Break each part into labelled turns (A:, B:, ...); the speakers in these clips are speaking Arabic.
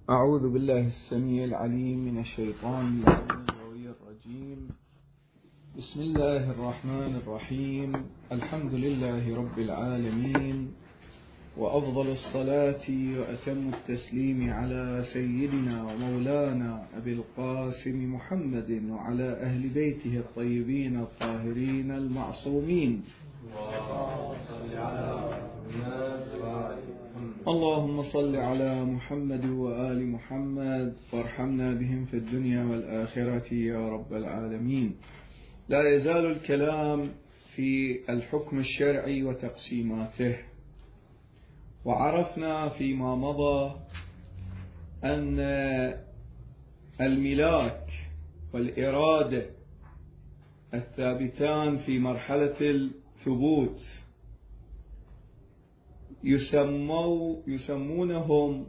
A: أعوذ بالله السميع العليم من الشيطان اللعين الرجيم. بسم الله الرحمن الرحيم. الحمد لله رب العالمين، وأفضل الصلاة وأتم التسليم على سيدنا ومولانا أبي القاسم محمد وعلى أهل بيته الطيبين الطاهرين المعصومين. اللهم صل على محمد وآل محمد وارحمنا بهم في الدنيا والآخرة يا رب العالمين. لا يزال الكلام في الحكم الشرعي وتقسيماته، وعرفنا فيما مضى أن الملاك والإرادة الثابتان في مرحلة الثبوت يسمونهم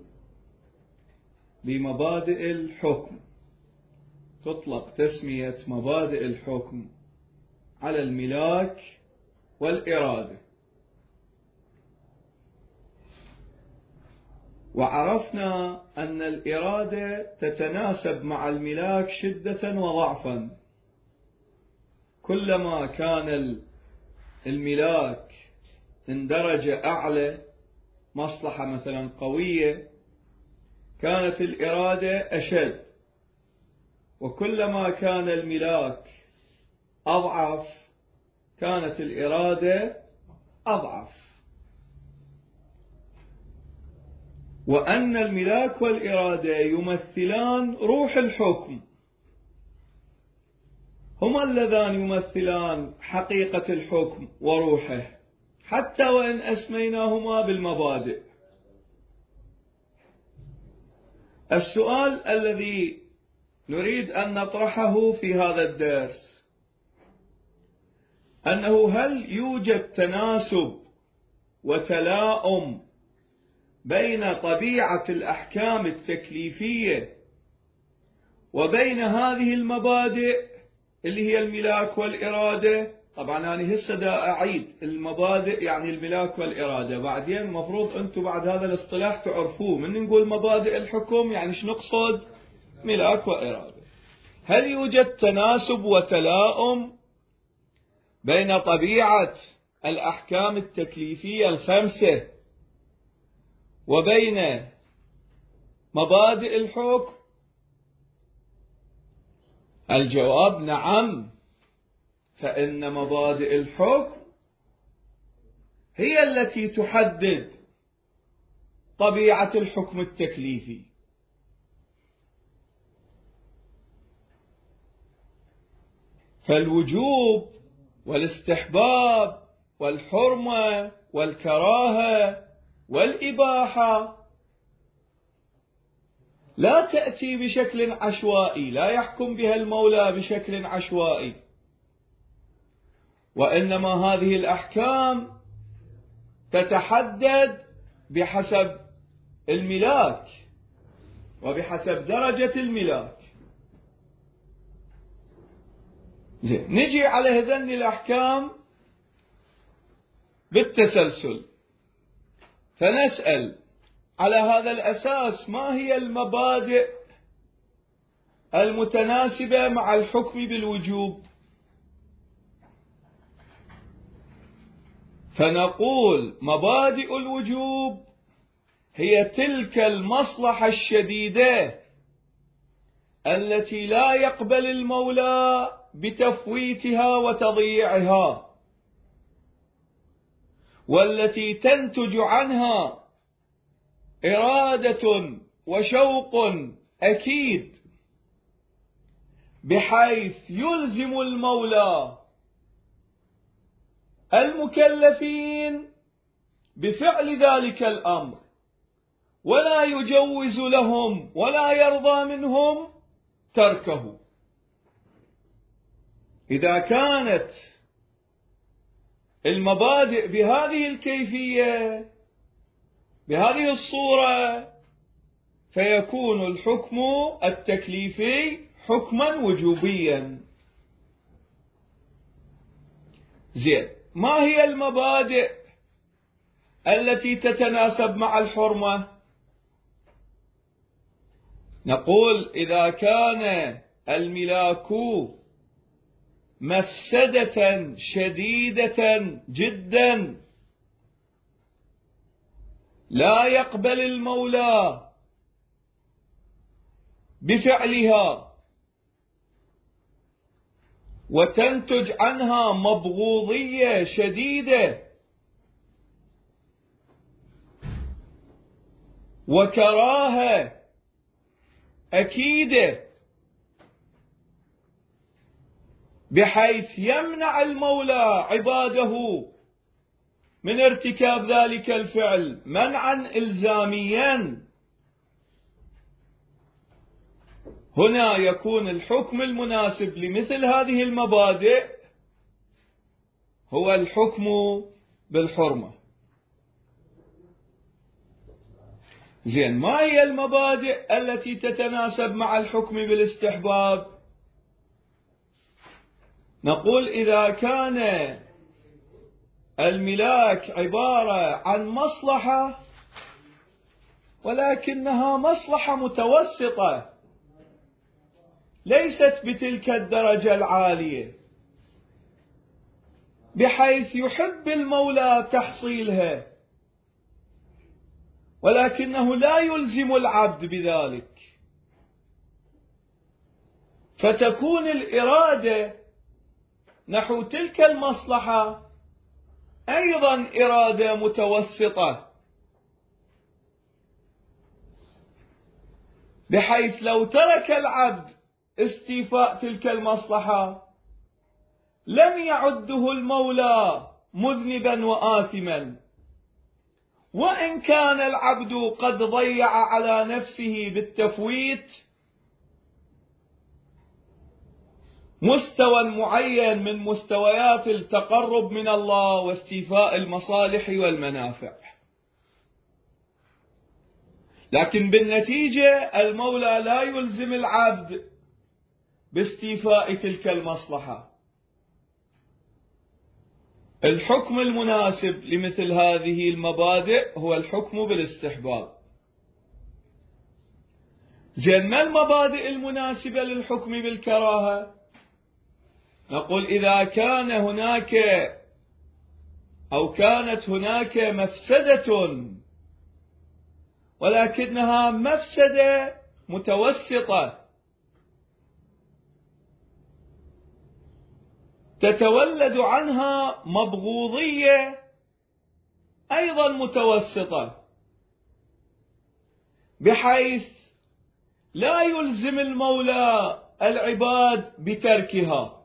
A: بمبادئ الحكم. تطلق تسمية مبادئ الحكم على الملاك والإرادة. وعرفنا أن الإرادة تتناسب مع الملاك شدة وضعفا. كلما كان الملاك من درجة أعلى، مصلحة مثلا قوية، كانت الإرادة أشد، وكلما كان الملاك أضعف كانت الإرادة أضعف. وأن الملاك والإرادة يمثلان روح الحكم، هما اللذان يمثلان حقيقة الحكم وروحه، حتى وإن أسميناهما بالمبادئ. السؤال الذي نريد أن نطرحه في هذا الدرس أنه هل يوجد تناسب وتلاؤم بين طبيعة الأحكام التكليفية وبين هذه المبادئ اللي هي الملاك والإرادة؟ طبعا أنا هسه دا أعيد المبادئ، يعني الملاك والإرادة، بعدين المفروض أنتم بعد هذا الاصطلاح تعرفوه. من نقول مبادئ الحكم يعني شو نقصد؟ ملاك وإرادة. هل يوجد تناسب وتلاؤم بين طبيعة الأحكام التكليفية الخمسة وبين مبادئ الحكم؟ الجواب نعم، فإن مبادئ الحكم هي التي تحدد طبيعة الحكم التكليفي. فالوجوب والاستحباب والحرمة والكراهة والإباحة لا تأتي بشكل عشوائي، لا يحكم بها المولى بشكل عشوائي، وإنما هذه الأحكام تتحدد بحسب الملاك وبحسب درجة الملاك. نجي على هذين الأحكام بالتسلسل، فنسأل على هذا الأساس ما هي المبادئ المتناسبة مع الحكم بالوجوب؟ فنقول مبادئ الوجوب هي تلك المصلحة الشديدة التي لا يقبل المولى بتفويتها وتضييعها، والتي تنتج عنها إرادة وشوق أكيد، بحيث يلزم المولى المكلفين بفعل ذلك الأمر، ولا يجوز لهم ولا يرضى منهم تركه. إذا كانت المبادئ بهذه الكيفية بهذه الصورة فيكون الحكم التكليفي حكما وجوبيا. زين، ما هي المبادئ التي تتناسب مع الحرمة؟ نقول إذا كان الملاك مفسدة شديدة جدا لا يقبل المولى بفعلها وتنتج عنها مبغوضية شديدة وكراهة أكيدة بحيث يمنع المولى عباده من ارتكاب ذلك الفعل منعا إلزاميا، هنا يكون الحكم المناسب لمثل هذه المبادئ هو الحكم بالحرمة. زين، ما هي المبادئ التي تتناسب مع الحكم بالاستحباب؟ نقول إذا كان الملاك عبارة عن مصلحة ولكنها مصلحة متوسطة ليست بتلك الدرجة العالية بحيث يحب المولى تحصيلها ولكنه لا يلزم العبد بذلك، فتكون الإرادة نحو تلك المصلحة أيضا إرادة متوسطة، بحيث لو ترك العبد استيفاء تلك المصلحة لم يعده المولى مذنبا وآثما، وإن كان العبد قد ضيع على نفسه بالتفويت مستوى معين من مستويات التقرب من الله واستيفاء المصالح والمنافع، لكن بالنتيجة المولى لا يلزم العبد باستيفاء تلك المصلحة. الحكم المناسب لمثل هذه المبادئ هو الحكم بالاستحباب. زين، ما المبادئ المناسبة للحكم بالكراهة؟ نقول إذا كان هناك أو كانت هناك مفسدة ولكنها مفسدة متوسطة تتولد عنها مبغوضية أيضا متوسطة بحيث لا يلزم المولى العباد بتركها.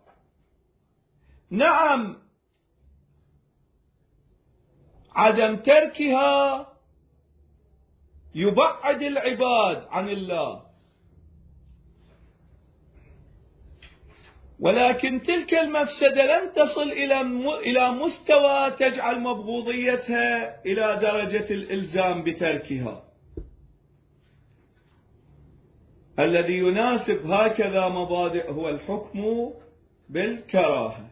A: نعم، عدم تركها يبعد العباد عن الله، ولكن تلك المفسدة لن تصل إلى مستوى تجعل مبغوضيتها إلى درجة الإلزام بتركها. الذي يناسب هكذا مبادئ هو الحكم بالكراهة.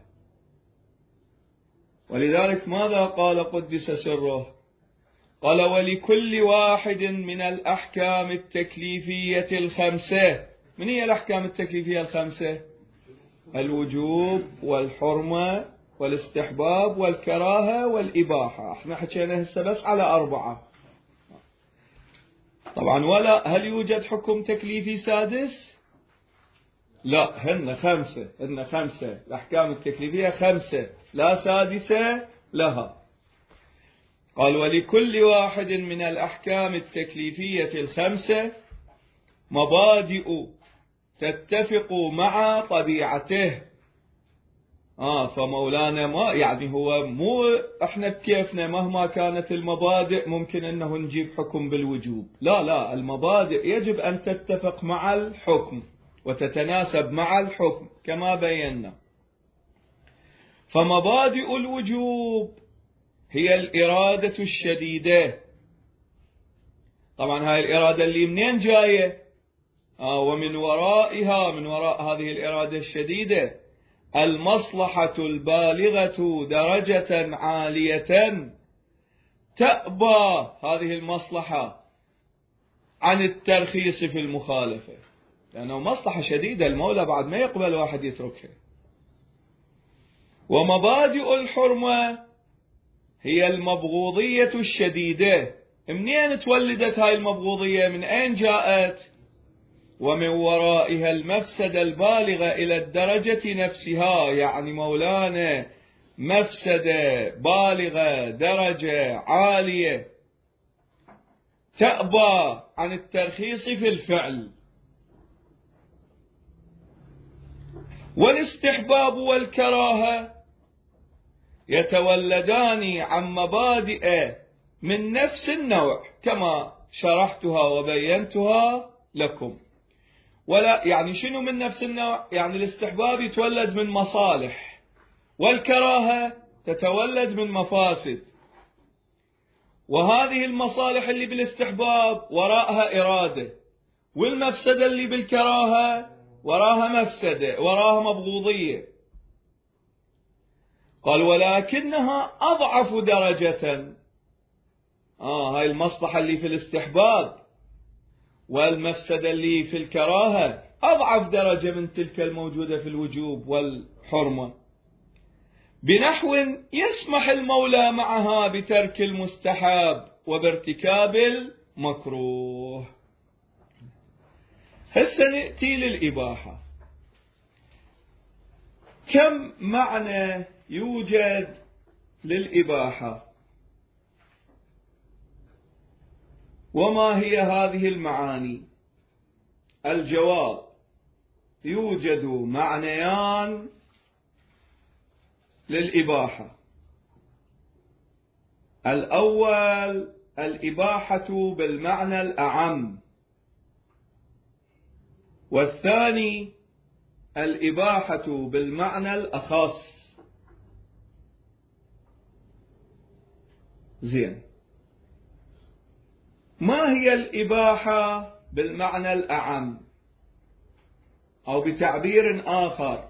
A: ولذلك ماذا قال قدس سره؟ قال: ولكل واحد من الأحكام التكليفية الخمسة. من هي الأحكام التكليفية الخمسة؟ الوجوب والحرمة والاستحباب والكراهة والإباحة. احنا حكينا هسه بس على 4. طبعا ولا هل يوجد حكم تكليفي سادس؟ لا، هن 5. الأحكام التكليفية 5 لا سادسة لها. قال: ولكل واحد من الأحكام التكليفية الخمسة مبادئ تتفق مع طبيعته. فمولانا ما يعني هو مو احنا بكيفنا مهما كانت المبادئ ممكن انه نجيب حكم بالوجوب. لا، المبادئ يجب ان تتفق مع الحكم وتتناسب مع الحكم كما بينا. فمبادئ الوجوب هي الإرادة الشديدة. طبعا هاي الإرادة اللي منين جاية؟ ومن ورائها، من وراء هذه الإرادة الشديدة المصلحة البالغة درجة عالية تأبى هذه المصلحة عن الترخيص في المخالفة، لأنه مصلحة شديدة المولى بعد ما يقبل واحد يتركها. ومبادئ الحرمة هي المبغوضية الشديدة. منين تولدت هاي المبغوضية؟ من أين جاءت؟ ومن ورائها المفسدة البالغة إلى الدرجة نفسها، يعني مولانا مفسدة بالغة درجة عالية تأبى عن الترخيص في الفعل. والاستحباب والكراهة يتولدان عن مبادئ من نفس النوع كما شرحتها وبينتها لكم. ولا يعني شنو من نفس النوع؟ يعني الاستحباب يتولد من مصالح، والكراهة تتولد من مفاسد. وهذه المصالح اللي بالاستحباب وراءها إرادة، والمفسدة اللي بالكراهة وراها مفسدة، وراها مبغوضية. قال ولكنها أضعف درجة. هاي المصلحة اللي في الاستحباب والمفسدة اللي في الكراهة أضعف درجة من تلك الموجودة في الوجوب والحرمة، بنحو يسمح المولى معها بترك المستحب وبارتكاب المكروه. هسه نأتي للإباحة. كم معنى يوجد للإباحة؟ وما هي هذه المعاني؟ الجواب: يوجد معنيان للإباحة. الأول الإباحة بالمعنى الأعم، والثاني الإباحة بالمعنى الأخص. زين، ما هي الإباحة بالمعنى الأعم؟ أو بتعبير آخر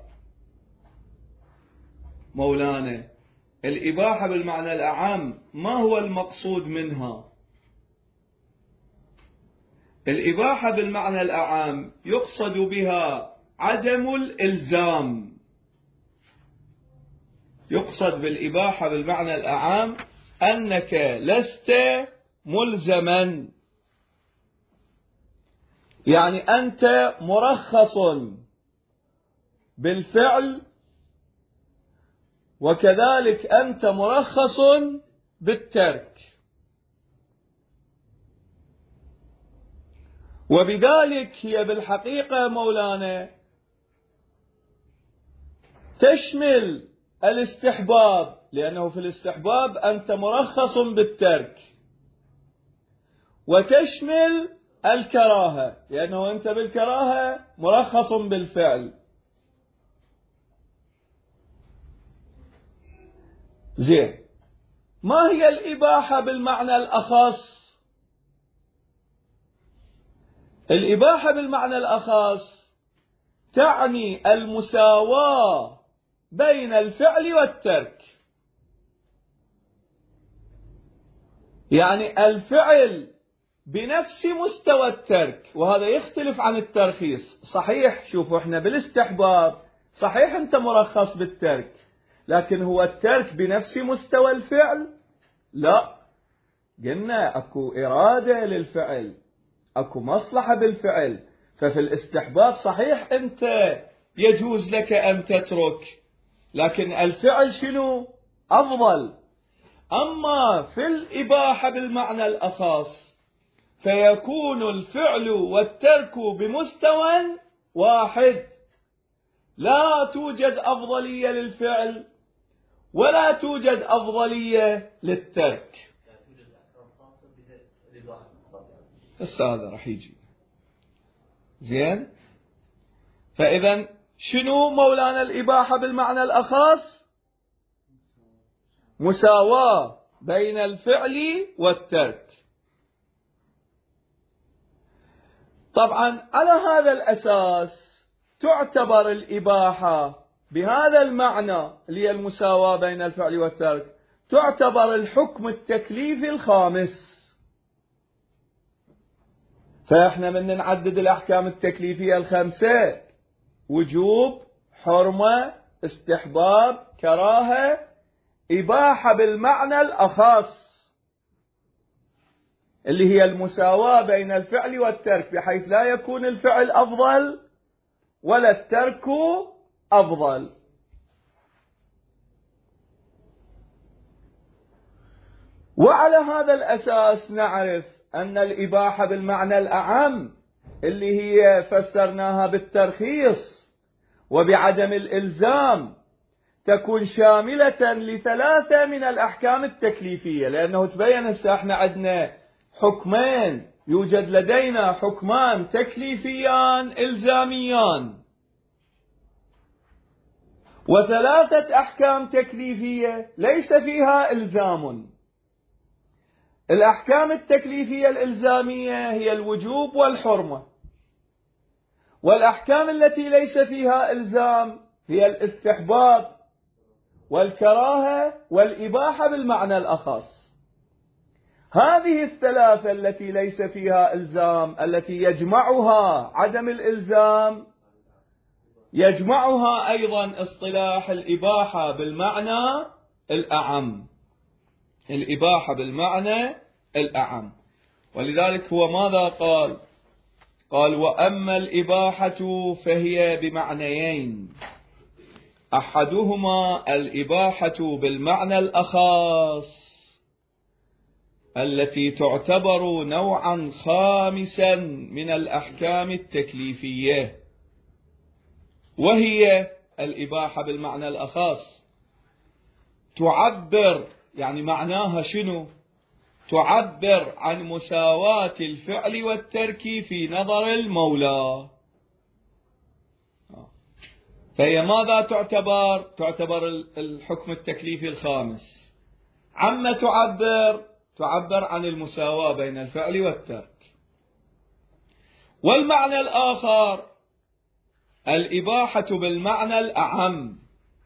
A: مولانا، الإباحة بالمعنى الأعم ما هو المقصود منها؟ الإباحة بالمعنى الأعم يقصد بها عدم الإلزام. يقصد بالإباحة بالمعنى الأعم أنك لست ملزما، يعني أنت مرخص بالفعل، وكذلك أنت مرخص بالترك. وبذلك هي بالحقيقة مولانا تشمل الاستحباب، لأنه في الاستحباب أنت مرخص بالترك، وتشمل الكراهة، لأنه أنت بالكراهة مرخص بالفعل. زين، ما هي الإباحة بالمعنى الأخص؟ الإباحة بالمعنى الأخص تعني المساواة بين الفعل والترك، يعني الفعل بنفس مستوى الترك، وهذا يختلف عن الترخيص. صحيح، شوفوا احنا بالاستحباب صحيح انت مرخص بالترك، لكن هو الترك بنفس مستوى الفعل؟ لا، قلنا اكو إرادة للفعل، اكو مصلحة بالفعل. ففي الاستحباب صحيح انت يجوز لك ان تترك، لكن الفعل شنو؟ افضل. اما في الإباحة بالمعنى الأخص فيكون الفعل والترك بمستوى واحد، لا توجد أفضلية للفعل ولا توجد أفضلية للترك. هذا راح يجي. زين، فإذا شنو مولانا الإباحة بالمعنى الأخص؟ مساواة بين الفعل والترك. طبعا على هذا الأساس تعتبر الإباحة بهذا المعنى اللي هي المساواة بين الفعل والترك، تعتبر الحكم التكليفي الخامس. فإحنا من نعدد الأحكام التكليفية الخمسة: وجوب، حرمة، استحباب، كراهة، إباحة بالمعنى الأخص اللي هي المساواة بين الفعل والترك، بحيث لا يكون الفعل أفضل ولا الترك أفضل. وعلى هذا الأساس نعرف أن الإباحة بالمعنى الأعم اللي هي فسرناها بالترخيص وبعدم الإلزام تكون شاملة لثلاثة من الأحكام التكليفية، لأنه تبين هسه احنا عندنا حكمين، يوجد لدينا حكمان تكليفيان إلزاميان، وثلاثة أحكام تكليفية ليس فيها إلزام. الأحكام التكليفية الإلزامية هي الوجوب والحرمة، والأحكام التي ليس فيها إلزام هي الاستحباب والكراهة والإباحة بالمعنى الأخص. هذه الثلاثة التي ليس فيها إلزام، التي يجمعها عدم الإلزام، يجمعها أيضا اصطلاح الإباحة بالمعنى الأعم. الإباحة بالمعنى الأعم. ولذلك هو ماذا قال؟ قال: وأما الإباحة فهي بمعنيين: أحدهما الإباحة بالمعنى الأخص التي تعتبر نوعا خامسا من الأحكام التكليفية، وهي الإباحة بالمعنى الأخص تعبر، يعني معناها شنو؟ تعبر عن مساواة الفعل والترك في نظر المولى. فهي ماذا تعتبر؟ تعتبر الحكم التكليفي الخامس. عما تعبر عن المساواة بين الفعل والترك. والمعنى الآخر الإباحة بالمعنى الأعم،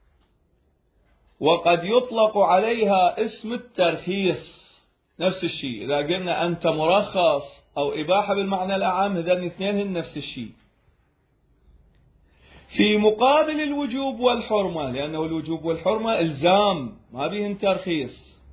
A: وقد يطلق عليها اسم الترخيص. نفس الشيء، إذا قلنا أنت مرخص أو إباحة بالمعنى الأعم، هذين الاثنين نفس الشيء. في مقابل الوجوب والحرمة، لأنه الوجوب والحرمة إلزام ما بيهن ترخيص.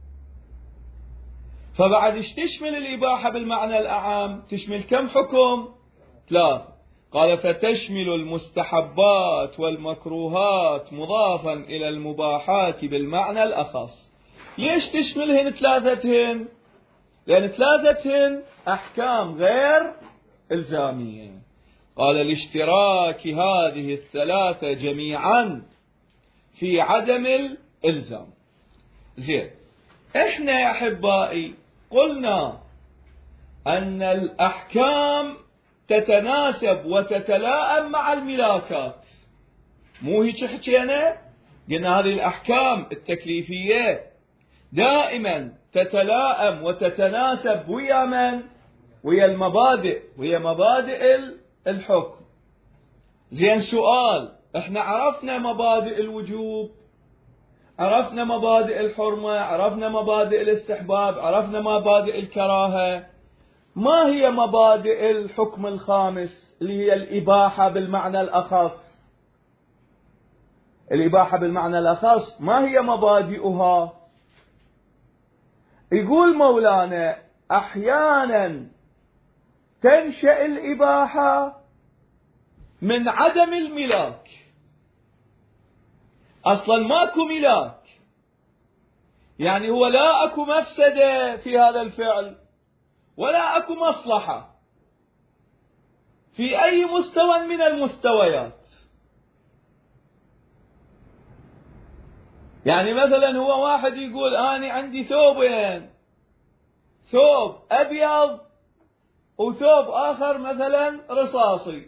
A: فبعد ايش تشمل الإباحة بالمعنى الأعم؟ تشمل كم حكم؟ 3. قال: فتشمل المستحبات والمكروهات مضافا إلى المباحات بالمعنى الأخص. ليش تشملهن ثلاثتهن؟ لأن ثلاثتهن أحكام غير إلزامية. قال: لاشتراك هذه الثلاثة جميعا في عدم الإلزام. زين، احنا يا أحبائي قلنا أن الأحكام تتناسب وتتلائم مع الملاكات، مو هيك حكينا؟ قلنا هذه الأحكام التكليفية دائما تتلائم وتتناسب ويا من؟ ويا المبادئ، ويا مبادئ الحكم. زين، سؤال: احنا عرفنا مبادئ الوجوب، عرفنا مبادئ الحرمة، عرفنا مبادئ الاستحباب، عرفنا مبادئ الكراهة. ما هي مبادئ الحكم الخامس اللي هي الإباحة بالمعنى الأخص؟ الإباحة بالمعنى الأخص ما هي مبادئها؟ يقول مولانا: أحيانا تنشأ الإباحة من عدم الملاك. أصلا ماكو ملاك، يعني هو لا أكو مفسدة في هذا الفعل ولا أكو مصلحة في أي مستوى من المستويات. يعني مثلا هو واحد يقول: أنا عندي ثوبين، ثوب أبيض وثوب آخر مثلا رصاصي،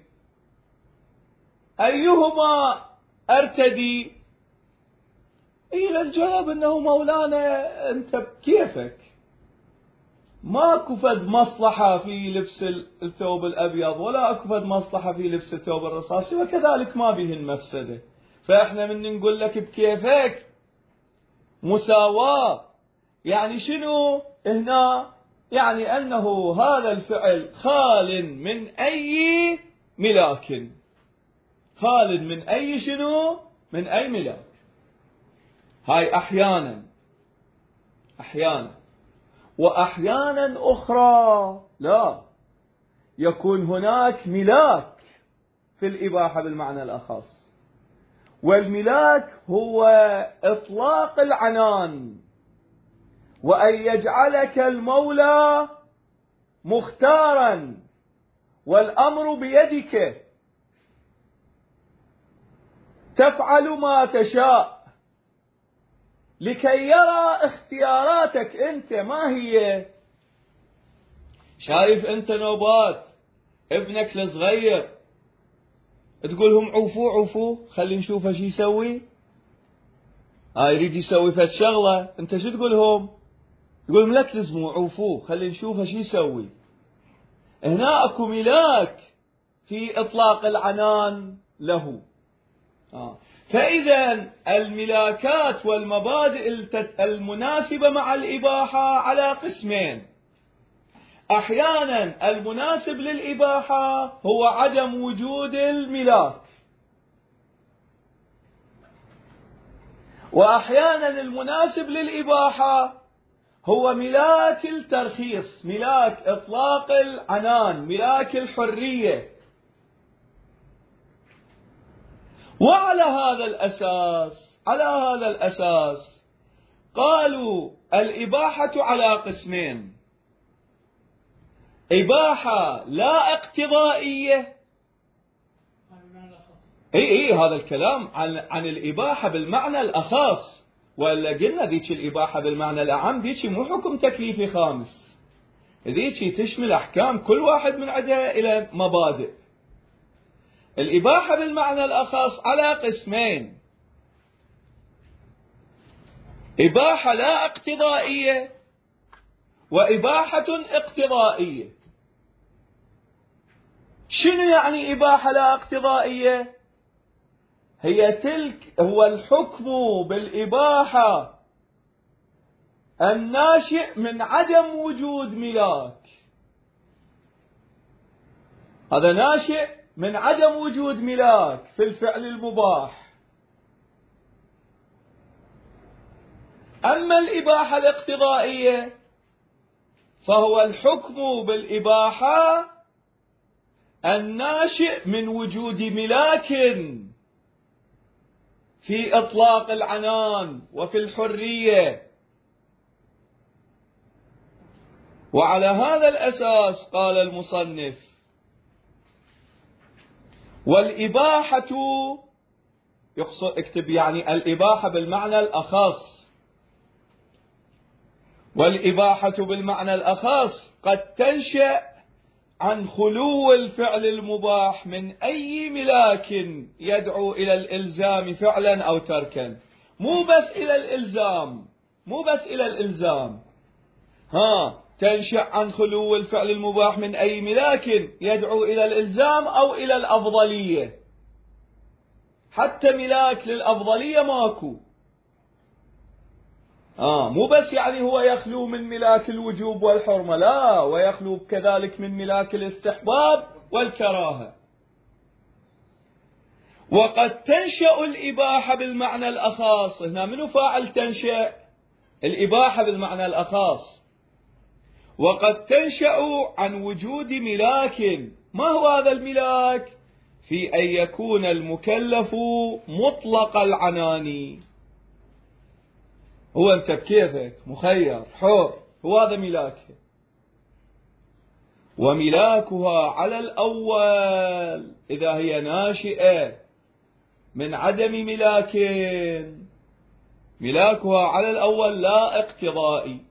A: أيهما أرتدي؟ إلى الجواب أنه مولانا أنت بكيفك، ماكو فد مصلحة في لبس الثوب الأبيض ولا أكو فد مصلحة في لبس الثوب الرصاصي، وكذلك ما به المفسدة. فإحنا من نقول لك بكيفك مساواة، يعني شنو هنا؟ يعني أنه هذا الفعل خال من أي ملاك، خال من أي شنو؟ من أي ملاك. هاي أحيانا، وأحيانا أخرى لا، يكون هناك ملاك في الإباحة بالمعنى الأخص، والملاك هو إطلاق العنان، وأن يجعلك المولى مختارا والأمر بيدك، تفعل ما تشاء لكي يرى اختياراتك أنت ما هي. شايف أنت نوبات ابنك الصغير تقولهم عوفوه عوفوه خلي نشوفه شو يسوي، يريد يسوي فد شغلة، أنت شو تقولهم؟ تقولهم لا تلزموا عوفوه خلي نشوفه شو يسوي. هنا أكو ملاك في إطلاق العنان له. فإذا الملاكات والمبادئ المناسبة مع الإباحة على قسمين. أحيانا المناسب للإباحة هو عدم وجود الملاك، وأحيانا المناسب للإباحة هو ملاك الترخيص، ملاك إطلاق العنان، ملاك الحرية. وعلى هذا الأساس قالوا الإباحة على قسمين: إباحة لا اقتضائية. هذا الكلام عن الإباحة بالمعنى الأخص، ولا قلنا ذيك الإباحة بالمعنى الأعم ذيك مو حكم تكليفي خامس، ذيك تشمل أحكام كل واحد من عندها إلى مبادئ. الإباحة بالمعنى الأخص على قسمين: إباحة لا اقتضائية وإباحة اقتضائية. شنو يعني إباحة لا اقتضائية؟ هو الحكم بالإباحة الناشئ من عدم وجود ملاك. هذا ناشئ من عدم وجود ملاك في الفعل المباح. أما الإباحة الاقتضائية فهو الحكم بالإباحة الناشئ من وجود ملاك في إطلاق العنان وفي الحرية. وعلى هذا الأساس قال المصنف: والإباحة، اكتب يعني الإباحة بالمعنى الأخص، والإباحة بالمعنى الأخص قد تنشأ عن خلو الفعل المباح من أي ملاك يدعو إلى الإلزام فعلا أو تركا. مو بس إلى الإلزام، تنشأ عن خلو الفعل المباح من أي ملاك يدعو إلى الإلزام أو إلى الأفضلية. حتى ملاك للأفضلية ماكو. مو بس يعني هو يخلو من ملاك الوجوب والحرمة، لا، ويخلو كذلك من ملاك الاستحباب والكراهة. وقد تنشأ الإباحة بالمعنى الأخص. هنا منو فاعل تنشأ؟ الإباحة بالمعنى الأخص. وقد تنشأ عن وجود ملاك. ما هو هذا الملاك؟ في أن يكون المكلف مطلق العنان. هو أنت بكيفك مخير حر، هو هذا ملاكه. وملاكها على الأول إذا هي ناشئة من عدم ملاك، ملاكها على الأول لا اقتضائي،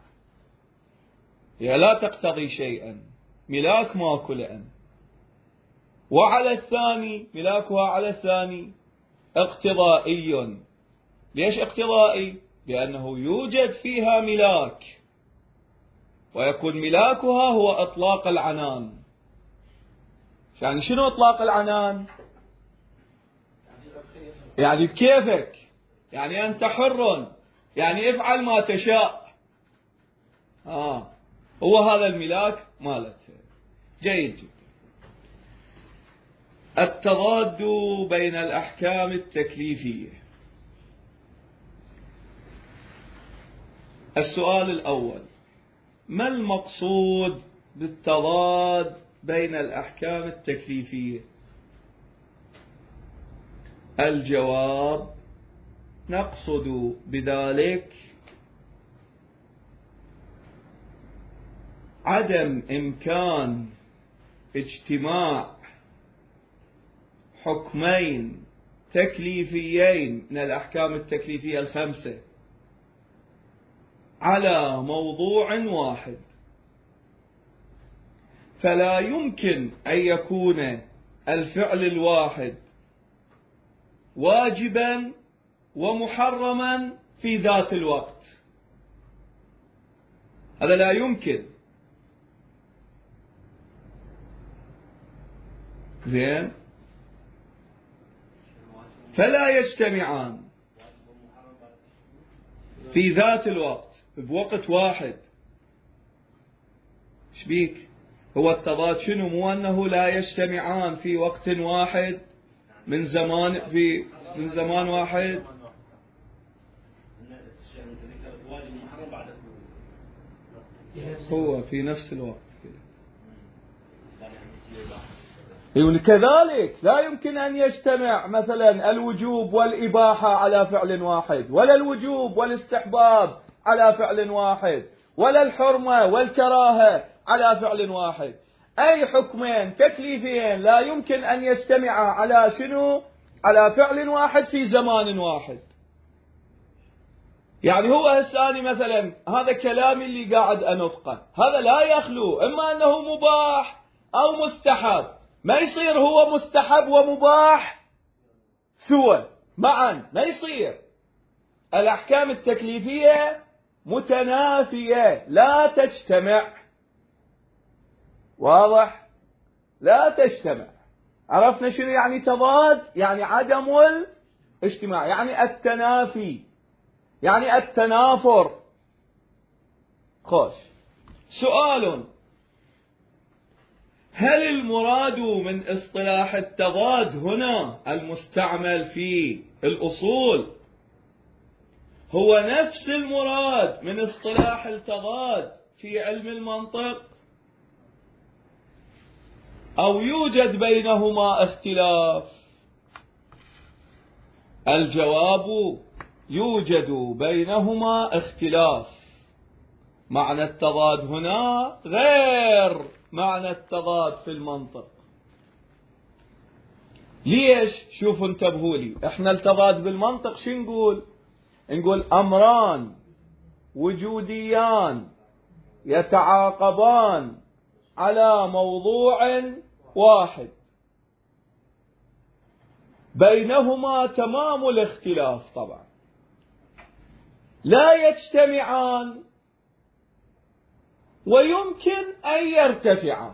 A: هي لا تقتضي شيئا، ملاك ماكو لأن. وعلى الثاني، ملاكها على الثاني اقتضائي. ليش اقتضائي؟ لأنه يوجد فيها ملاك، ويكون ملاكها هو إطلاق العنان. يعني شنو إطلاق العنان؟ يعني بكيفك، يعني أنت حر، يعني افعل ما تشاء. هو هذا الملاك مالته. جيد جدا. التضاد بين الأحكام التكليفية. السؤال الأول: ما المقصود بالتضاد بين الأحكام التكليفية؟ الجواب: نقصد بذلك عدم إمكان اجتماع حكمين تكليفيين من الأحكام التكليفية الخمسة على موضوع واحد، فلا يمكن أن يكون الفعل الواحد واجبا ومحرما في ذات الوقت. هذا لا يمكن. زين؟ فلا يجتمعان في ذات الوقت بوقت واحد. ايش بيك؟ هو التضاد شنو؟ مو أنه لا يجتمعان في وقت واحد من زمان واحد. هو في نفس الوقت كذلك لا يمكن أن يجتمع مثلا الوجوب والإباحة على فعل واحد، ولا الوجوب والاستحباب على فعل واحد، ولا الحرمة والكراهة على فعل واحد. أي حكمين تكليفيين لا يمكن أن يجتمعا على شنو؟ على فعل واحد في زمان واحد. يعني هو هساني مثلا هذا كلامي اللي قاعد أنطقه، هذا لا يخلو إما أنه مباح أو مستحب. ما يصير هو مستحب ومباح سوا معا، ما يصير. الأحكام التكليفية متنافية لا تجتمع. واضح؟ لا تجتمع. عرفنا شنو يعني تضاد؟ يعني عدم الاجتماع، يعني التنافي، يعني التنافر. خوش. سؤال: هل المراد من اصطلاح التضاد هنا المستعمل في الأصول هو نفس المراد من اصطلاح التضاد في علم المنطق، أو يوجد بينهما اختلاف؟ الجواب: يوجد بينهما اختلاف. معنى التضاد هنا غير معنى التضاد في المنطق. ليش؟ شوفوا انتبهوا لي. احنا التضاد بالمنطق شو نقول؟ نقول أمران وجوديان يتعاقبان على موضوع واحد بينهما تمام الاختلاف، طبعا لا يجتمعان ويمكن أن يرتفعا.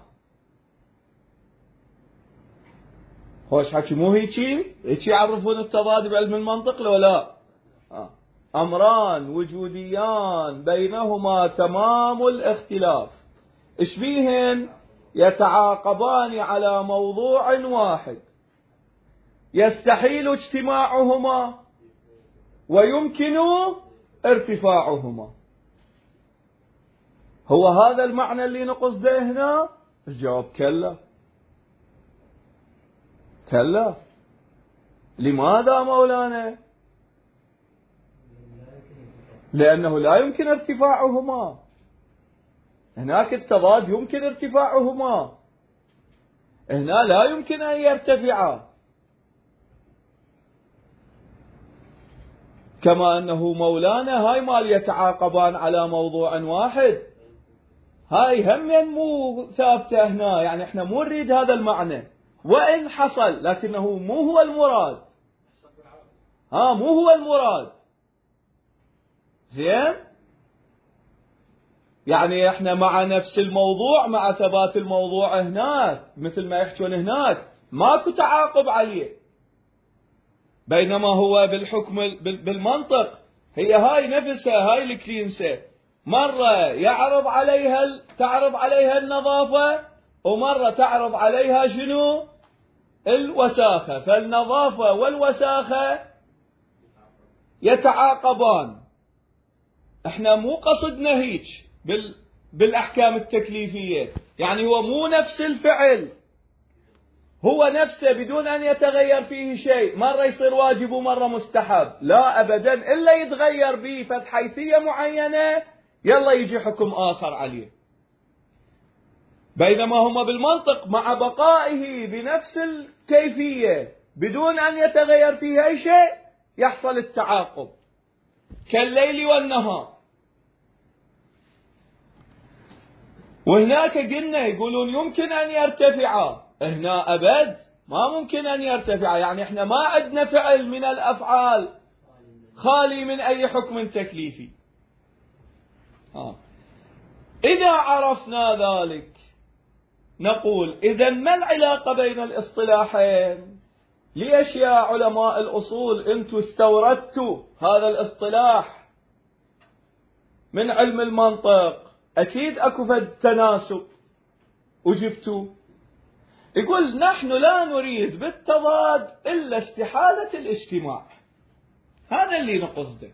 A: خوش حكي، مو هيك يعرفون التضاد بعلم المنطق لو لا؟ أمران وجوديان بينهما تمام الاختلاف، إيش بيهن؟ يتعاقبان على موضوع واحد يستحيل اجتماعهما ويمكن ارتفاعهما. هو هذا المعنى اللي نقصده هنا؟ الجواب: كلا كلا. لماذا مولانا؟ لأنه لا يمكن ارتفاعهما. هناك التضاد يمكن ارتفاعهما، هنا لا يمكن أن يرتفعا. كما أنه مولانا هاي مال يتعاقبان على موضوع واحد، هاي هم مو ثابتة هنا. يعني احنا مو نريد هذا المعنى، وإن حصل لكنه مو هو المراد. مو هو المراد. زين؟ يعني احنا مع نفس الموضوع، مع ثبات الموضوع هناك مثل ما يحكون هناك ماكو تعاقب عليه، بينما هو بالحكم بالمنطق هي هاي نفسها، هاي الكلينسة مرة تعرض عليها النظافة، ومرة تعرض عليها شنو؟ الوساخة. فالنظافة والوساخة يتعاقبان. احنا مو قصدنا هيك بالأحكام التكليفية، يعني هو مو نفس الفعل، هو نفسه بدون أن يتغير فيه شيء، مرة يصير واجب ومرة مستحب، لا أبدا، إلا يتغير به فد حيثية معينة يلا يجي حكم آخر عليه. بينما هما بالمنطق مع بقائه بنفس الكيفية بدون أن يتغير فيه أي شيء يحصل التعاقب كالليل والنهار. وهناك قلنا يقولون يمكن أن يرتفعا، هنا أبد ما ممكن أن يرتفعا، يعني احنا ما عندنا فعل من الأفعال خالي من أي حكم تكليفي. إذا عرفنا ذلك نقول إذن ما العلاقة بين الاصطلاحين؟ ليش يا علماء الأصول أنتم استوردتوا هذا الاصطلاح من علم المنطق؟ أكيد أكو فد تناسب وجبتوا. يقول نحن لا نريد بالتضاد إلا استحالة الاجتماع، هذا اللي نقصده.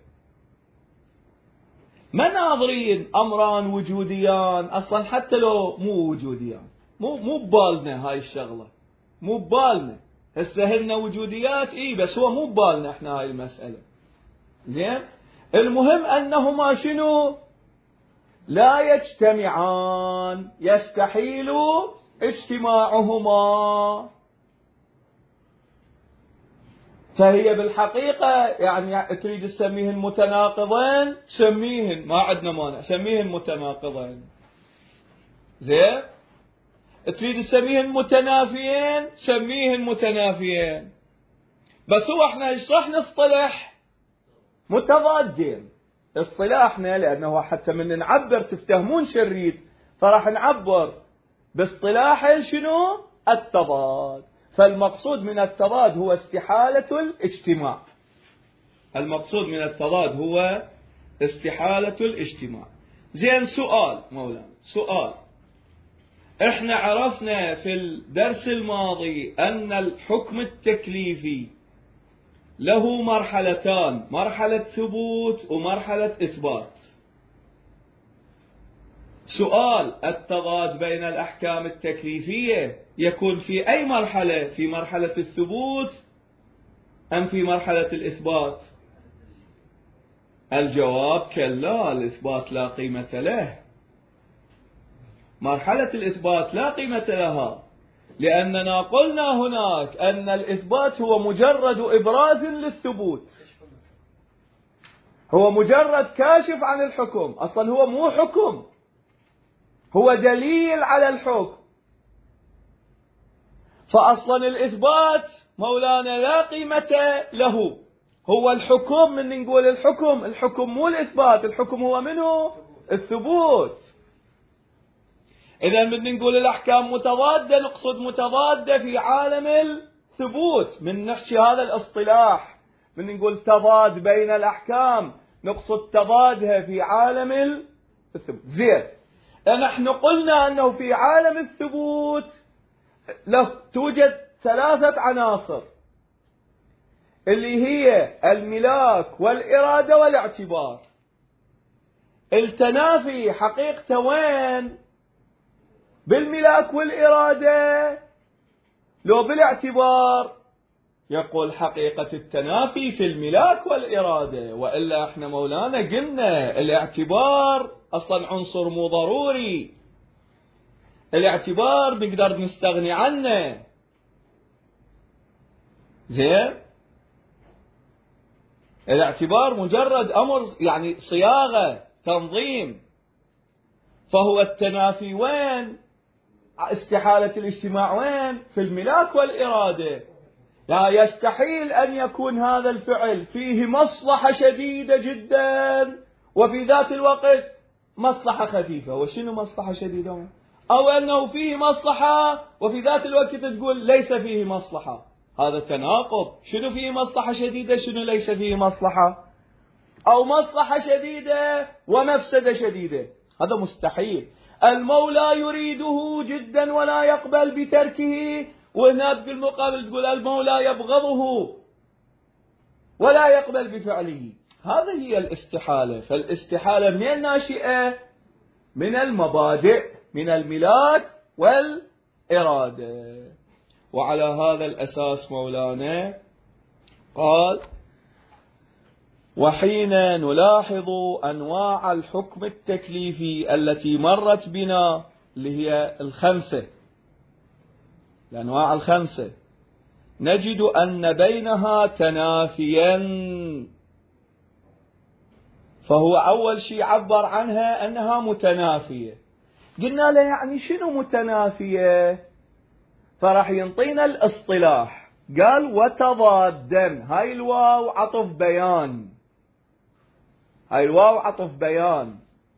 A: ما ناظرين أمران وجوديان أصلا، حتى لو مو وجوديان، مو ببالنا هاي الشغلة، مو ببالنا. هسه هن وجوديات بس هو مو ببالنا احنا هاي المسألة. زين، المهم أنهما شنو؟ لا يجتمعان، يستحيل اجتماعهما. فهي بالحقيقة يعني تريد تسميهن متناقضين، سميهن، ما عندنا مانع، سميهن متناقضين. زين، تريد تسميهن متنافيين، سميهن متنافيين. بس هو احنا ايش راح نصطلح؟ متضادين. اصطلاحنا لأنه حتى من نعبر تفتهمون شريد، فراح نعبر باصطلاح شنو؟ التضاد. فالمقصود من التضاد هو استحالة الاجتماع. المقصود من التضاد هو استحالة الاجتماع. زين، سؤال مولانا، سؤال. احنا عرفنا في الدرس الماضي أن الحكم التكليفي له مرحلتان، مرحلة ثبوت ومرحلة إثبات. سؤال، التضاد بين الأحكام التكليفية يكون في أي مرحلة؟ في مرحلة الثبوت أم في مرحلة الإثبات؟ الجواب كلا، الإثبات لا قيمة له. مرحلة الإثبات لا قيمة لها، لأننا قلنا هناك أن الإثبات هو مجرد إبراز للثبوت، هو مجرد كاشف عن الحكم، أصلا هو مو حكم، هو دليل على الحكم. فأصلا الإثبات مولانا لا قيمة له، هو الحكم. من نقول الحكم مو الإثبات، الحكم هو منه الثبوت. إذا من نقول الأحكام متضادة نقصد متضادة في عالم الثبوت، من نحكي هذا الاصطلاح. من نقول تضاد بين الأحكام نقصد تضادها في عالم الثبوت. زين، نحن قلنا أنه في عالم الثبوت توجد ثلاثة عناصر، اللي هي الملاك والإرادة والاعتبار. التنافي حقيقته وين؟ بالملاك والإرادة لو بالاعتبار؟ يقول حقيقة التنافي في الملاك والإرادة، وإلا احنا مولانا قلنا الاعتبار أصلا عنصر مو ضروري، الاعتبار نقدر نستغني عنه. زين، الاعتبار مجرد أمر يعني صياغة تنظيم. فهو التنافي وين؟ استحالة الاجتماع وين؟ في الملاك والإرادة. لا يستحيل أن يكون هذا الفعل فيه مصلحة شديدة جدا وفي ذات الوقت مصلحة خفيفة. وشنو مصلحة شديدة؟ أو أنه فيه مصلحة وفي ذات الوقت تقول ليس فيه مصلحة، هذا تناقض. شنو فيه مصلحة شديدة، شنو ليس فيه مصلحة؟ أو مصلحة شديدة ومفسدة شديدة، هذا مستحيل. المولى يريده جدا ولا يقبل بتركه، وهنا بالمقابل تقول المولى يبغضه ولا يقبل بفعله. هذه هي الاستحالة. فالاستحالة من الناشئة من المبادئ، من الملاك والإرادة. وعلى هذا الأساس مولانا قال: وحين نلاحظ أنواع الحكم التكليفي التي مرت بنا، اللي هي الخمسة، الأنواع الخمسة، نجد أن بينها تنافيا. فهو أول شيء عبر عنها أنها متنافية. قلنا له يعني شنو متنافية؟ فراح ينطينا الاصطلاح، قال وتضادا. هاي الواو عطف بيان، هاي الواو عطف بيان،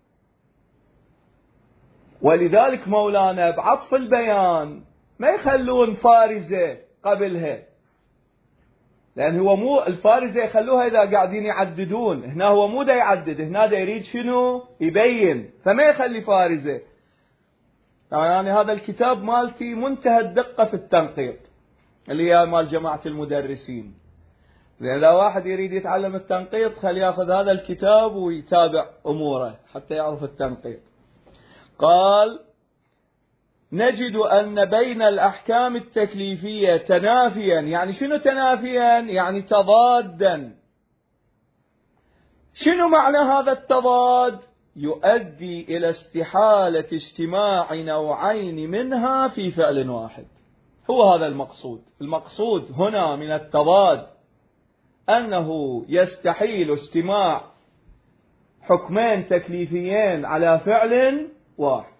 A: ولذلك مولانا بعطف البيان ما يخلون فارزة قبلها، لأن هو مو الفارزة يخلوها إذا قاعدين يعددون، هنا هو مو دا يعدد، هنا دا يريد شنو؟ يبين، فما يخلي فارزة. يعني هذا الكتاب مالتي منتهى الدقة في التنقيط، اللي هي مال جماعة المدرسين. لأن إذا واحد يريد يتعلم التنقيط خلي يأخذ هذا الكتاب ويتابع أموره حتى يعرف التنقيط. قال: نجد أن بين الأحكام التكليفية تنافيا. يعني شنو تنافيا؟ يعني تضادا. شنو معنى هذا التضاد؟ يؤدي إلى استحالة اجتماع نوعين منها في فعل واحد. هو هذا المقصود. المقصود هنا من التضاد أنه يستحيل اجتماع حكمين تكليفيين على فعل واحد.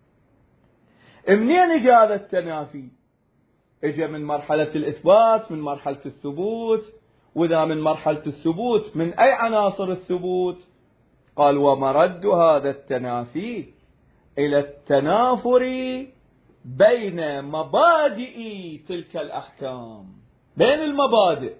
A: منين اجى هذا التنافي؟ اجى من مرحلة الإثبات، من مرحلة الثبوت. وإذا من مرحلة الثبوت من أي عناصر الثبوت؟ قال: ومرد هذا التنافي إلى التنافر بين مبادئ تلك الأحكام. بين المبادئ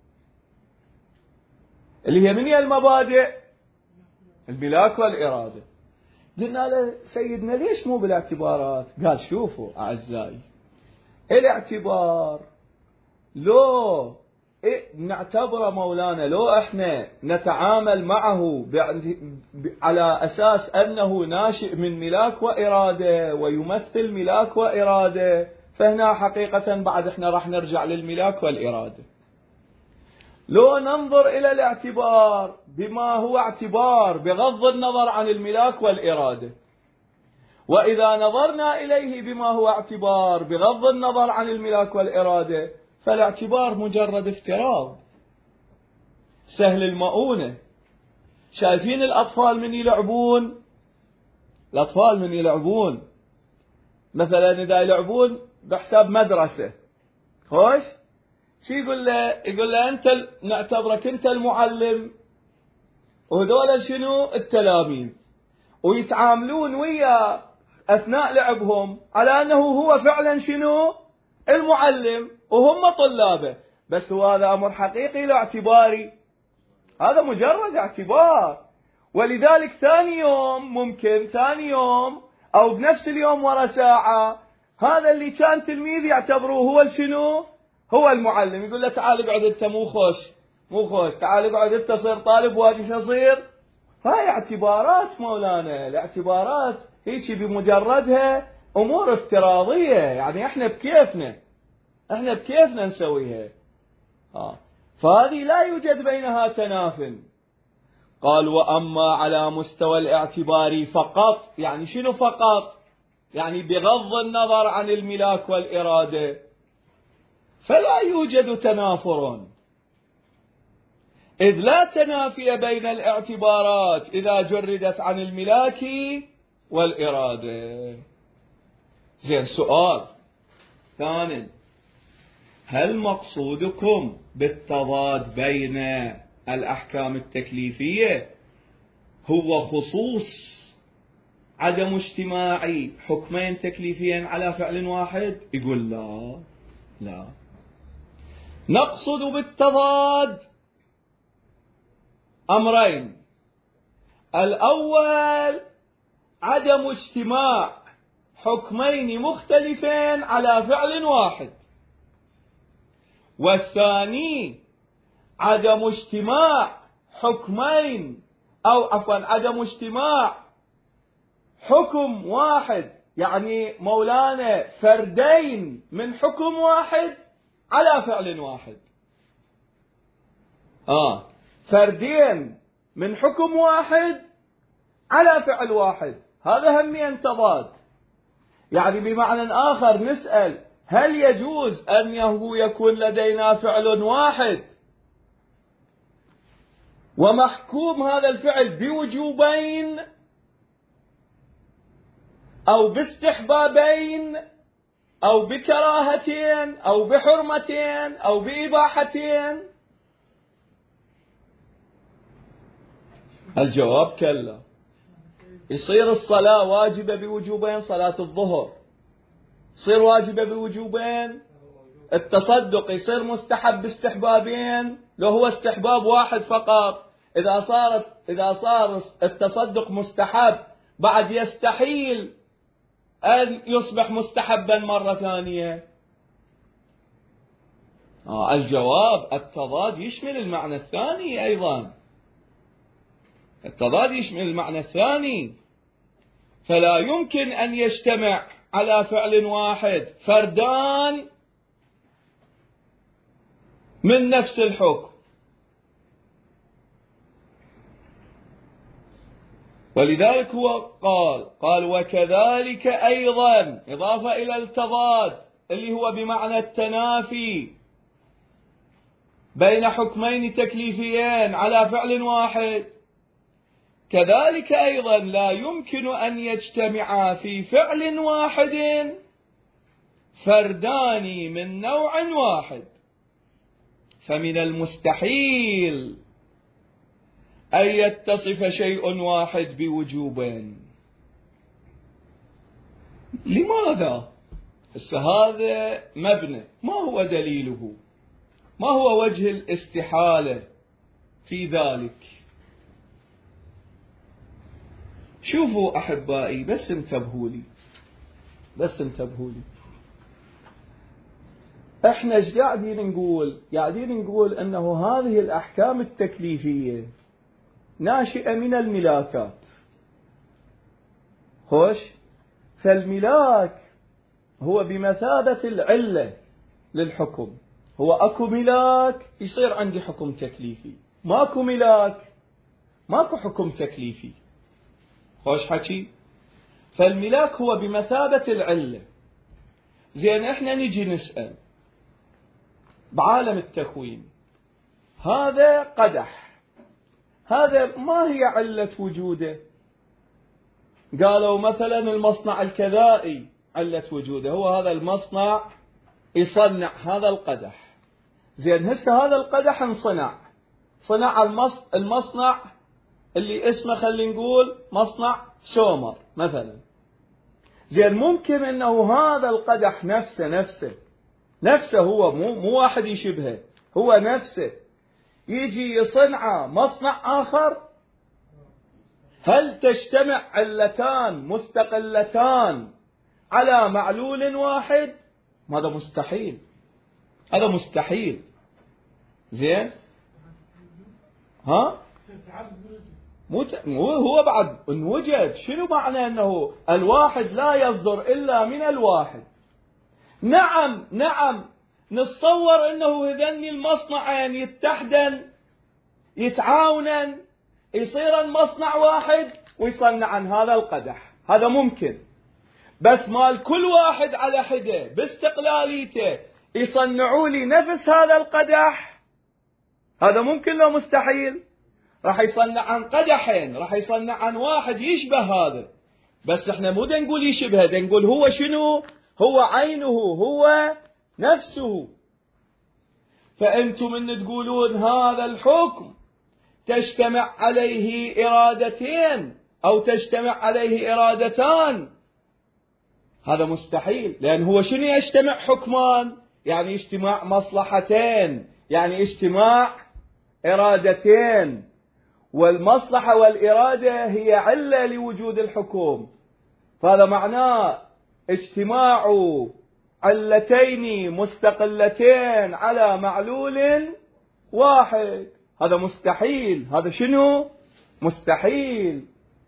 A: اللي هي من هي المبادئ؟ الملاك والإرادة. قلنا له: سيدنا ليش مو بالاعتبارات؟ قال: شوفوا أعزائي، الاعتبار لو نعتبره مولانا، لو احنا نتعامل معه على أساس أنه ناشئ من ملاك وإرادة ويمثل ملاك وإرادة، فهنا حقيقة بعد احنا راح نرجع للملاك والإرادة. لو ننظر إلى الاعتبار بما هو اعتبار بغض النظر عن الملاك والإرادة، وإذا نظرنا إليه بما هو اعتبار بغض النظر عن الملاك والإرادة، فالاعتبار مجرد افتراض سهل المؤونة. شايفين الأطفال من يلعبون؟ الأطفال من يلعبون مثلا إذا يلعبون بحساب مدرسة، خوش شو يقول له؟ يقول له أنت نعتبرك أنت المعلم وهذول شنو؟ التلاميذ، ويتعاملون ويا أثناء لعبهم على أنه هو فعلا شنو؟ المعلم وهم طلابه. بس هو هذا أمر حقيقي لا اعتباري، هذا مجرد اعتبار. ولذلك ثاني يوم، ممكن ثاني يوم أو بنفس اليوم ورا ساعة، هذا اللي كان تلميذ يعتبروه هو شنو؟ هو المعلم. يقول له: تعال اقعد انت، مو خوش، تعال اقعد انت صير طالب واجي شصير. فهي اعتبارات مولانا. الاعتبارات هيك بمجردها امور افتراضية، يعني احنا بكيفنا نسويها. فهذه لا يوجد بينها تناف. قال: وأما على مستوى الاعتبار فقط. يعني شنو فقط؟ يعني بغض النظر عن الملاك والإرادة فلا يوجد تنافر، إذ لا تنافي بين الاعتبارات إذا جردت عن الملاك والإرادة. زين، سؤال ثاني: هل مقصودكم بالتضاد بين الأحكام التكليفية هو خصوص عدم اجتماع حكمين تكليفيين على فعل واحد؟ يقول لا، نقصد بالتضاد أمرين: الأول عدم اجتماع حكمين مختلفين على فعل واحد، والثاني عدم اجتماع حكمين عدم اجتماع حكم واحد، يعني مولانا فردين من حكم واحد على فعل واحد. فردين من حكم واحد على فعل واحد، هذا همين تضاد. يعني بمعنى آخر نسأل: هل يجوز أنه يكون لدينا فعل واحد ومحكوم هذا الفعل بوجوبين أو باستحبابين أو بكراهتين أو بحرمتين أو بإباحتين؟ الجواب كلا. يصير الصلاة واجبة بوجوبين، صلاة الظهر يصير واجبة بوجوبين، التصدق يصير مستحب باستحبابين لو هو استحباب واحد فقط. إذا صار التصدق مستحب بعد يستحيل أن يصبح مستحبا مرة ثانية. الجواب: التضاد يشمل المعنى الثاني أيضا، التضاد يشمل المعنى الثاني. فلا يمكن أن يجتمع على فعل واحد فردان من نفس الحكم. ولذلك هو قال وكذلك أيضا، إضافة إلى التضاد اللي هو بمعنى التنافي بين حكمين تكليفيين على فعل واحد، كذلك أيضا لا يمكن أن يجتمعا في فعل واحد فردان من نوع واحد. فمن المستحيل أن يتصف شيء واحد بوجوبين. لماذا؟ هذا مبنى، ما هو دليله؟ ما هو وجه الاستحالة في ذلك؟ شوفوا أحبائي، بس انتبهوا لي. احنا ايش قاعدين نقول انه هذه الأحكام التكليفية ناشئة من الملاكات. فالملاك هو بمثابة العلة للحكم. هو أكو ملاك يصير عندي حكم تكليفي، ماكو ملاك ماكو حكم تكليفي. حكي. فالملاك هو بمثابة العلة. زين، احنا نجي نسأل بعالم التكوين: هذا قدح، هذا ما هي علة وجوده؟ قالوا مثلا المصنع الكذائي علة وجوده، هو هذا المصنع يصنع هذا القدح. زين، هسه هذا القدح صنع المصنع اللي اسمه خلينا نقول مصنع سومر مثلا. زين، ممكن انه هذا القدح نفسه هو مو واحد يشبهه، هو نفسه يجي يصنع مصنع آخر؟ هل تجتمع علتان مستقلتان على معلول واحد؟ هذا مستحيل. زين، هو بعد ان وجد، شنو معنى انه الواحد لا يصدر الا من الواحد؟ نعم نتصور انه هذين المصنعين يتحدن يتعاونن يصير مصنع واحد ويصنعن هذا القدح، هذا ممكن. بس مال كل واحد على حده باستقلاليته يصنعوا لي نفس هذا القدح، هذا ممكن لو مستحيل؟ راح يصنع عن قدحين، راح يصنع عن واحد يشبه هذا، بس احنا مو نقول يشبه، نقول هو شنو؟ هو عينه، هو نفسه. فأنتم من تقولون هذا الحكم تجتمع عليه إرادتين أو تجتمع عليه إرادتان، هذا مستحيل. لأن هو شنو يجتمع حكمان؟ يعني اجتماع مصلحتين، يعني اجتماع إرادتين. والمصلحة والإرادة هي علة لوجود الحكم، فهذا معناه اجتماع علتين مستقلتين على معلول واحد. هذا مستحيل. هذا شنو؟ مستحيل.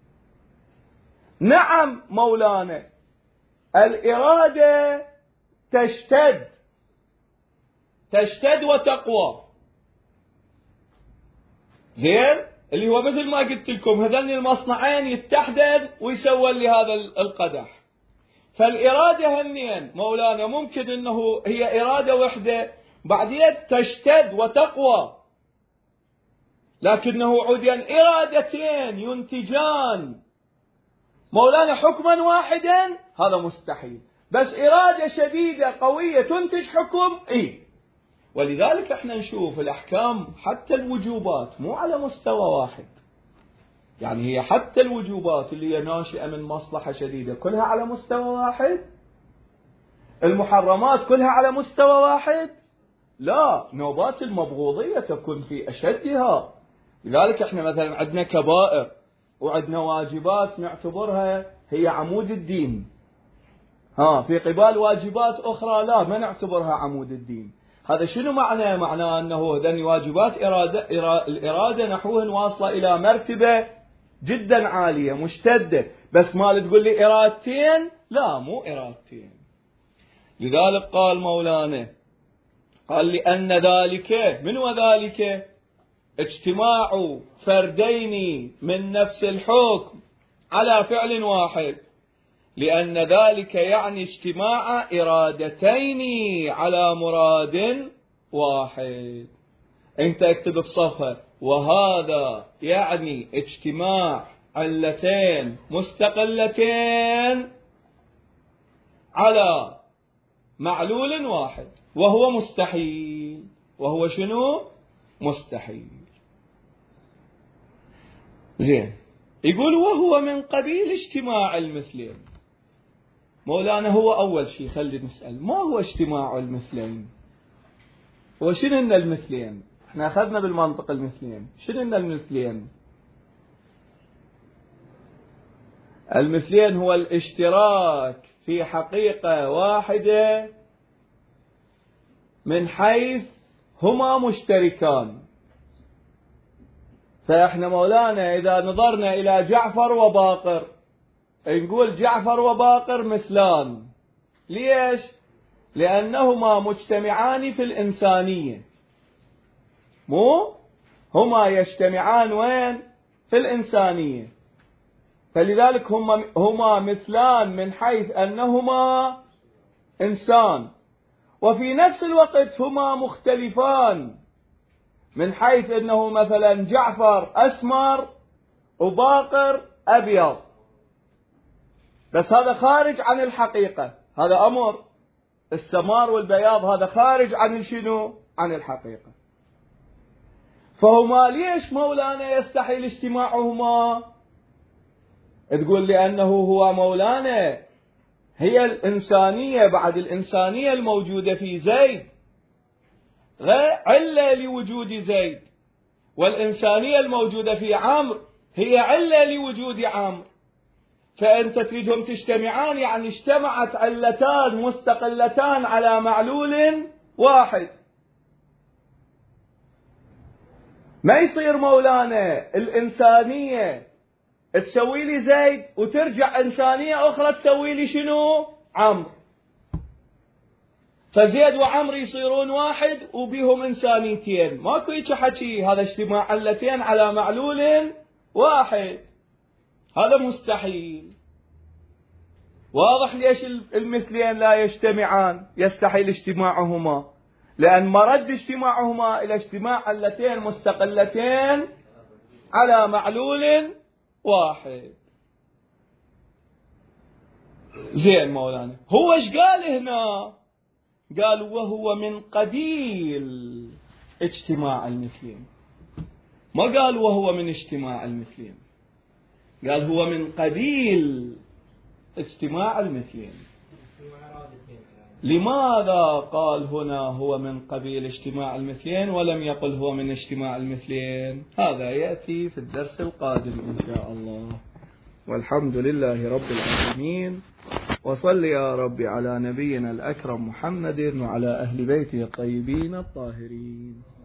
A: نعم مولانا، الإرادة تشتد وتقوى. زين، اللي هو مثل ما قلت لكم هذين المصنعين يتحدد ويسوون لي هذا القدح. فالإرادة هنين مولانا ممكن انه هي إرادة وحدة بعدين تشتد وتقوى، لكنه عودين إرادتين ينتجان مولانا حكما واحدا، هذا مستحيل. بس إرادة شديدة قوية تنتج حكم، ولذلك احنا نشوف الأحكام حتى الوجوبات مو على مستوى واحد. يعني هي حتى الوجوبات اللي هي ناشئة من مصلحة شديدة كلها على مستوى واحد؟ المحرمات كلها على مستوى واحد؟ لا، نوبات المبغوضية تكون في أشدها. لذلك احنا مثلا عندنا كبائر وعندنا واجبات نعتبرها هي عمود الدين، في قبال واجبات أخرى لا، ما نعتبرها عمود الدين. هذا شنو معناه؟ معناه أنه ذني واجبات الإرادة نحوهن واصلة إلى مرتبة جدا عالية مشتدة، بس ما تقول لي إرادتين، لا مو إرادتين. لذلك قال مولانا، قال لأن ذلك، من وذلك اجتماع فردين من نفس الحكم على فعل واحد، لأن ذلك يعني اجتماع إرادتين على مراد واحد. انت اكتب بصفحة، وهذا يعني اجتماع علتين مستقلتين على معلول واحد، وهو مستحيل. وهو شنو؟ مستحيل. زين، يقول وهو من قبيل اجتماع المثلين. مولانا هو أول شيء خلينا نسأل، ما هو اجتماع المثلين؟ وشنو إن المثلين؟ احنا أخذنا بالمنطق المثلين، شنو إن المثلين؟ المثلين هو الاشتراك في حقيقة واحدة من حيث هما مشتركان. فإحنا مولانا إذا نظرنا إلى جعفر وباقر نقول جعفر وباقر مثلان. ليش؟ لأنهما مجتمعان في الإنسانية، مو هما يجتمعان وين؟ في الإنسانية. فلذلك هما مثلان من حيث أنهما إنسان، وفي نفس الوقت هما مختلفان من حيث أنه مثلا جعفر أسمر وباقر أبيض، بس هذا خارج عن الحقيقة، هذا أمر السمار والبياض هذا خارج عن شنو؟ عن الحقيقة. فهما ليش مولانا يستحيل اجتماعهما؟ تقول لأنه هو مولانا هي الإنسانية، بعد الإنسانية الموجودة في زيد علة لوجود زيد، والإنسانية الموجودة في عمرو هي علة لوجود عمرو. فأنت تريدهم تجتمعان، يعني اجتمعت علتان مستقلتان على معلول واحد. ما يصير مولانا الإنسانية تسوي لي زيد وترجع إنسانية أخرى تسوي لي شنو؟ عمرو. فزيد وعمرو يصيرون واحد وبيهم إنسانيتين، ماكو هيك حكي. هذا اجتماع علتين على معلول واحد، هذا مستحيل. واضح ليش المثلين لا يجتمعان؟ يستحيل اجتماعهما، لأن مرد اجتماعهما إلى اجتماع علتين مستقلتين على معلول واحد. زين مولانا، هو ايش قال هنا؟ قال وهو من قبيل اجتماع المثلين، ما قال وهو من اجتماع المثلين، قال هو من قبيل اجتماع المثلين. لماذا قال هنا هو من قبيل اجتماع المثلين ولم يقل هو من اجتماع المثلين؟ هذا يأتي في الدرس القادم إن شاء الله. والحمد لله رب العالمين، وصل يا رب على نبينا الأكرم محمد وعلى أهل بيته الطيبين الطاهرين.